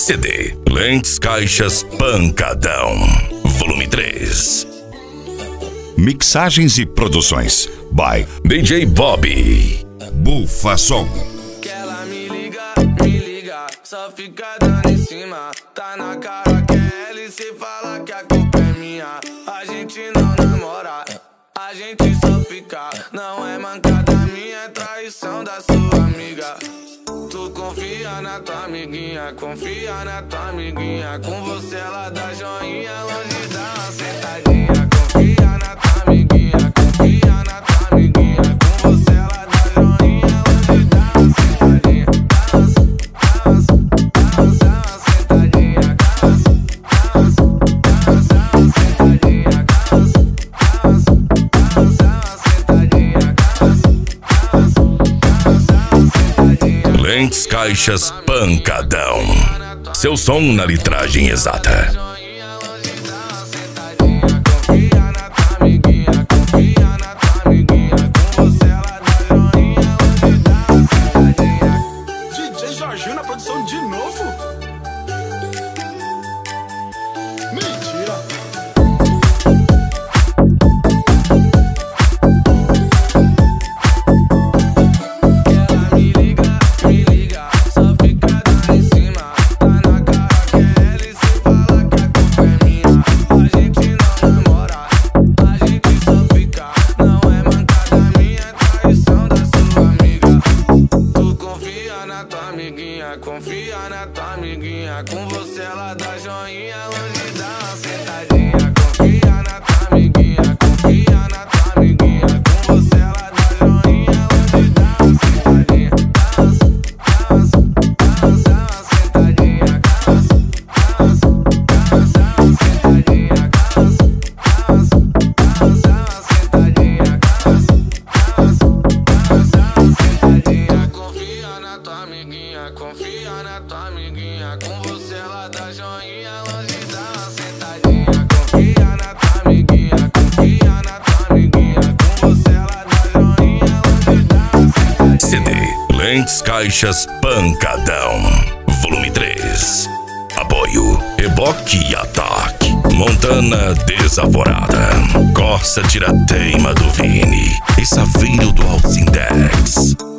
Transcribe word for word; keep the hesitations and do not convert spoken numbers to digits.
C D Lentes Caixas Pancadão, volume três. Mixagens e produções by D J Bobby. Bufa Som. Que ela me liga, me liga, só fica dando em cima. Tá na cara que é ela e cê fala que a culpa é minha. A gente não namora, a gente só fica. Não é mancada minha, é traição da sua amiga. Tu confia na tua amiguinha, confia na tua amiguinha. Com você ela dá joinha, longe dá uma sentadinha. Confia na tua amiguinha, confia na tua amiguinha. Com você ela dá joinha, longe dá uma sentadinha. Dá uma, dá uma, dá uma sentadinha. Dá uma, dá uma, dá uma sentadinha. Dá uma, dá uma, dá uma sentadinha. Dá uma, dá uma sentadinha. Lentes Caixas Pancadão. Seu som na litragem exata. D J Jorginho na produção de novo? Mentira! Ela me liga, me liga, só fica dando em cima. Tá na cara que é ela e cê fala que a culpa é minha. A gente não namora, a gente só fica. Não é mancada minha, é traição da sua amiga. Tu confia na tua amiguinha, confia na tua amiguinha. Com você ela dá joinha, longe dá uma sentadinha. Confia na tua amiguinha, confia na tua amiguinha. Com você ela dá joinha, longe dá uma sentadinha. Dá uma, dá uma, dá uma, dá uma sentadinha. Dá uma, dá uma, dá uma, dá uma sentadinha. Dá uma, dá uma, dá uma, dá uma sentadinha. Dá uma, dá uma, dá uma, dá uma sentadinha. Confia na tua amiguinha, confia na tua amiguinha. Com você ela dá joinha, longe dá uma sentadinha. Confia na tua amiguinha, confia na tua amiguinha. Com você ela dá joinha, longe dá uma sentadinha. C D Lentes Caixas Pancadão, volume três. Apoio Reboque e Ataque. Montana Desaforada. Corsa Tirateima do Vini e Saveiro do Alcindex.